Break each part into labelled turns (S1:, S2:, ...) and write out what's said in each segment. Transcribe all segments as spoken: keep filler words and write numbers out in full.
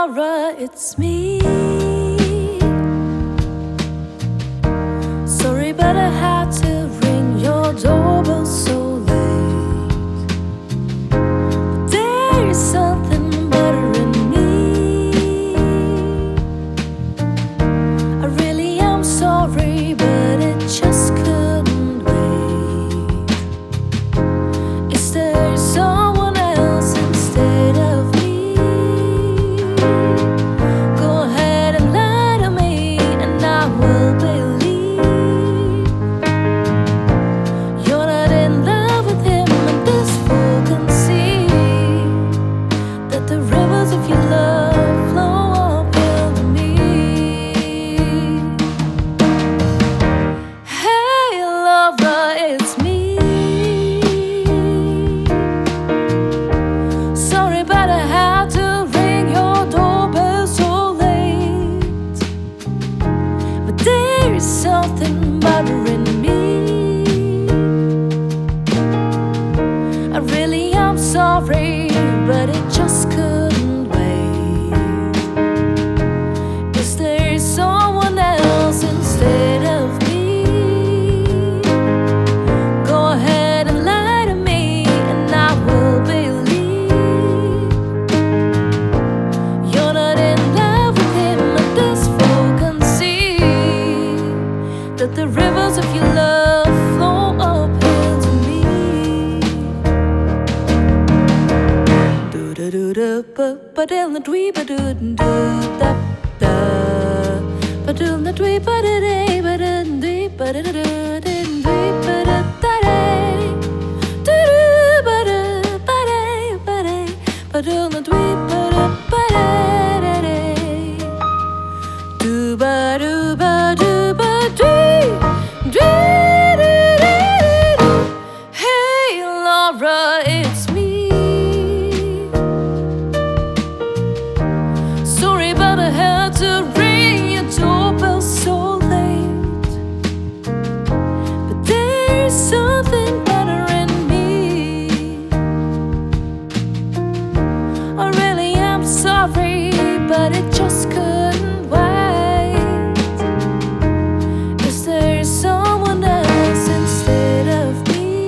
S1: Laura, it's me. Sorry, but I had to ring your doorbell so late. But there is something better in me. I really am sorry, but it just couldn't wait. Is there someone else instead of me? Go ahead and lie to me, and I will believe you're not in love with him, and this fool can see that the rivers of your love flow uphill to me. Hey Laura, it's me. Sorry, but I had to ring your doorbell so late. But there is something bothering me. I really am sorry, but it just couldn't wait. Is there someone else instead of me? Go ahead and lie to me, and I will believe you're not in love with him, and this fool can see that the rivers of your love flow uphill to me. Do do do do ba ba dil na dwee ba do do da da ba do na dwee ba da day ba da dwee ba da da da dwee ba da da day do do ba da ba day ba day ba do na dwee ba da ba da da day do ba do ba do ba dwee dwee do do do. Hey Laura, it's me. Sorry, but I had to ring your doorbell so late. But there is something better in me. I really am sorry, but it just couldn't wait. Is there someone else instead of me?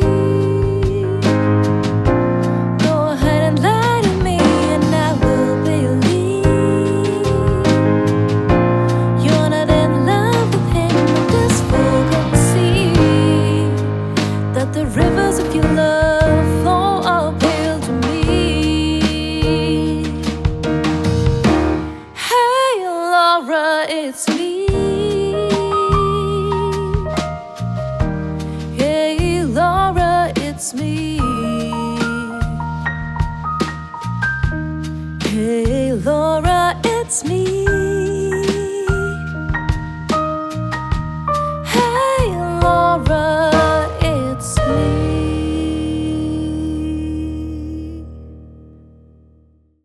S1: Go ahead and lie to me, and I will believe you're not in love with him, and this fool can see that the rivers of your love flow uphill to me. Hey Laura, it's me. Hey Laura, it's me. Hey Laura, it's me.